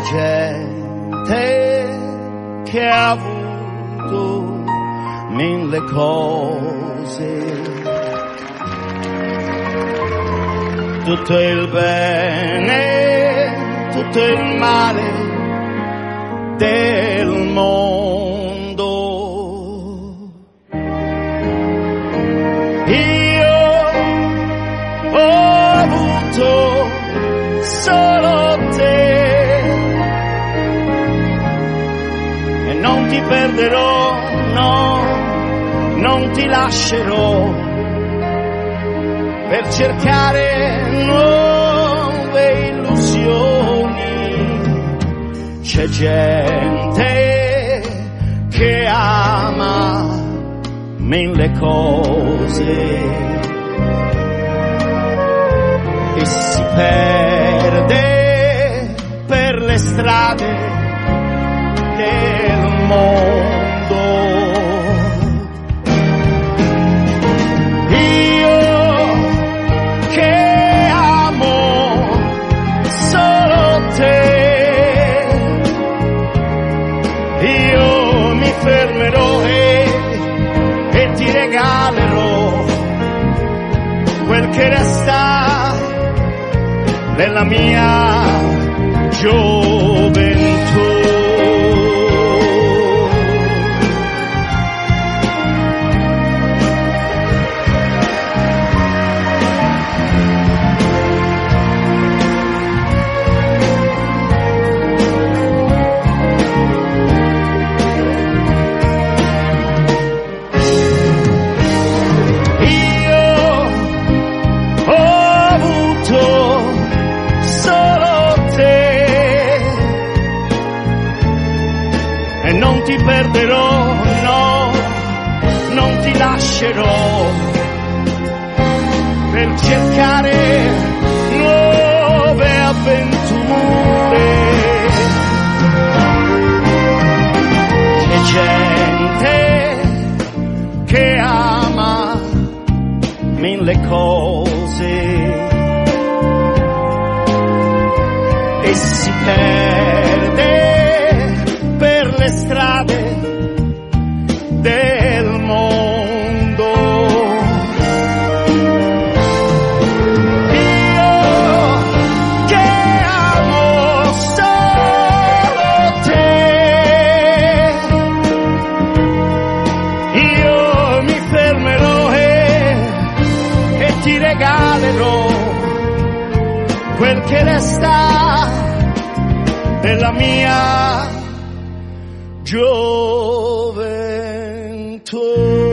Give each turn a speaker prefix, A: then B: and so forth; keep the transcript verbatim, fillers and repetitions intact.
A: gente che ha avuto mille cose, tutto il bene, tutto il male del mondo. Io ho avuto solo te e non ti perderò, no, non ti lascerò per cercare nuove illusioni. C'è gente che ama mille cose e si perde per le strade del mondo. Io che amo solo te, io mi fermerò e, e ti regalerò quel che resta della mia gioventù. Ti perderò, no, non ti lascerò per cercare nuove avventure. C'è gente che ama mille cose e si perde per le strade del mondo. Io che amo solo te, io mi fermerò e, e ti regalerò quel che resta della mia gioventù.